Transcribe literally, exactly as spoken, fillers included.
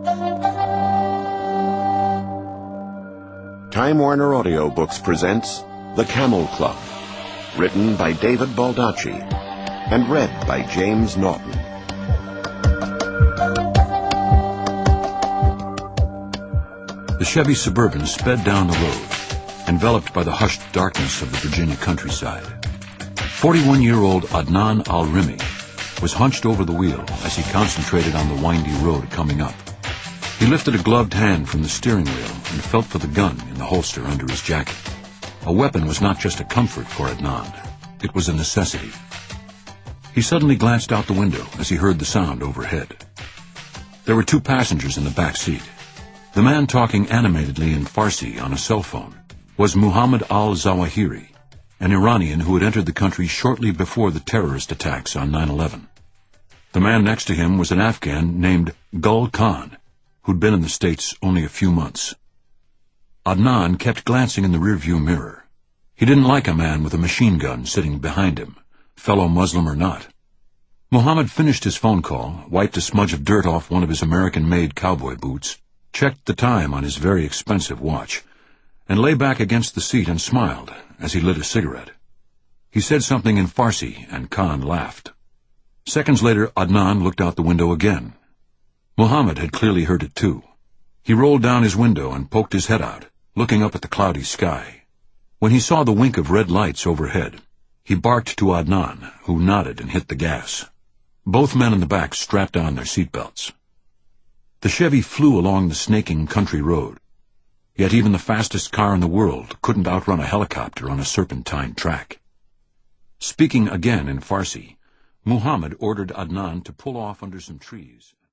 Time Warner Audiobooks presents The Camel Club, written by David Baldacci and read by James Naughton. The Chevy Suburban sped down the road, enveloped by the hushed darkness of the Virginia countryside. Forty-one-year-old Adnan Al-Rimi was hunched over the wheel as he concentrated on the windy road coming up. He lifted a gloved hand from the steering wheel and felt for the gun in the holster under his jacket. A weapon was not just a comfort for Adnan, it was a necessity. He suddenly glanced out the window as he heard the sound overhead. There were two passengers in the back seat. The man talking animatedly in Farsi on a cell phone was Muhammad al-Zawahiri, an Iranian who had entered the country shortly before the terrorist attacks on nine eleven. The man next to him was an Afghan named Gul Khan, who'd been in the States only a few months. Adnan kept glancing in the rearview mirror. He didn't like a man with a machine gun sitting behind him, fellow Muslim or not. Muhammad finished his phone call, wiped a smudge of dirt off one of his American-made cowboy boots, checked the time on his very expensive watch, and lay back against the seat and smiled as he lit a cigarette. He said something in Farsi, and Khan laughed. Seconds later, Adnan looked out the window again. Muhammad had clearly heard it too. He rolled down his window and poked his head out, looking up at the cloudy sky. When he saw the wink of red lights overhead, he barked to Adnan, who nodded and hit the gas. Both men in the back strapped on their seatbelts. The Chevy flew along the snaking country road. Yet even the fastest car in the world couldn't outrun a helicopter on a serpentine track. Speaking again in Farsi, Muhammad ordered Adnan to pull off under some trees.